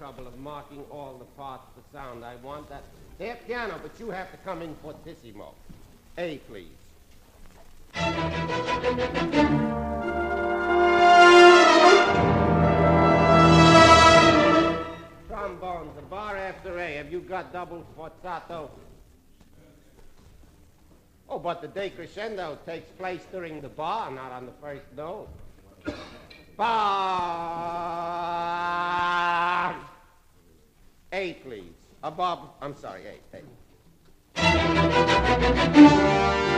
trouble of marking all the parts of the sound I want. That they're piano, but you have to come in fortissimo. A, please. Trombones, a bar after A. Have you got double forzato? Oh, but the decrescendo takes place during the bar, not on the first note. Bar. A, please. Above. I'm sorry, A.